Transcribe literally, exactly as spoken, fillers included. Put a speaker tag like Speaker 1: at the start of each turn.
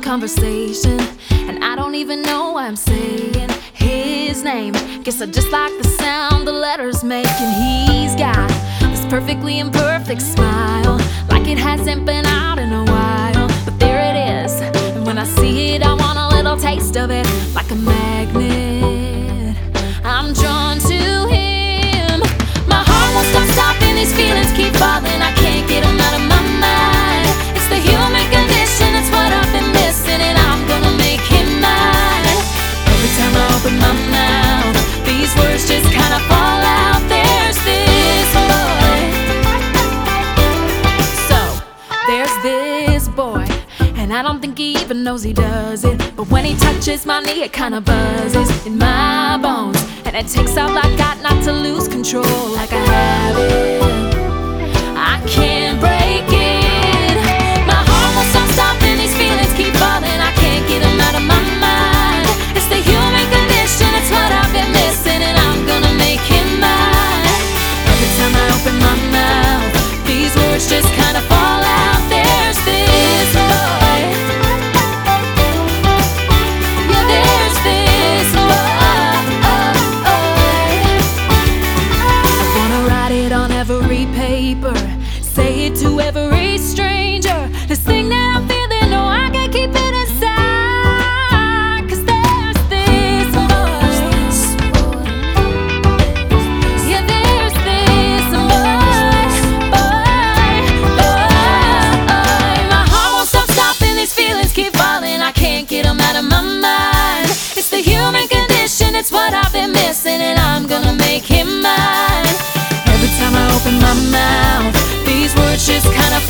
Speaker 1: conversation, and I don't even know why I'm saying his name. Guess I just like the sound the letters make. And he's got this perfectly imperfect smile, like it hasn't been out in a while. But there it is, and when I see it I want a little taste of it. Like a magnet, I'm drawn to him. My heart won't stop stopping, these feelings keep falling. I can't get them out of my mind. It's the human condition, it's what I've been missing, and I'm gonna make him mine. Every time I open my mouth, these words just kinda fall out. There's this boy, so there's this boy, and I don't think he even knows he does it. But when he touches my knee, it kinda buzzes in my bones, and it takes all I got not to lose control. Like a habit, I can't break it. My heart won't stop stopping, these feelings keep falling. I can't get them out of my mind. It's the human condition, it's what I've been missing, and I'm gonna make him mine. Every time I open my mouth, these words just kinda fall out. There's this boy, yeah, there's this boy. I wanna write it on every paper, say it to every stranger. This thing that I'm feeling, no, I can't keep it inside. Cause there's this boy, yeah, there's this boy, boy, boy. My heart won't stop stopping, these feelings keep falling. I can't get them out of my mind. It's the human condition, it's what I've been missing, and I'm gonna make him mine. Every time I open my mouth, these words just kinda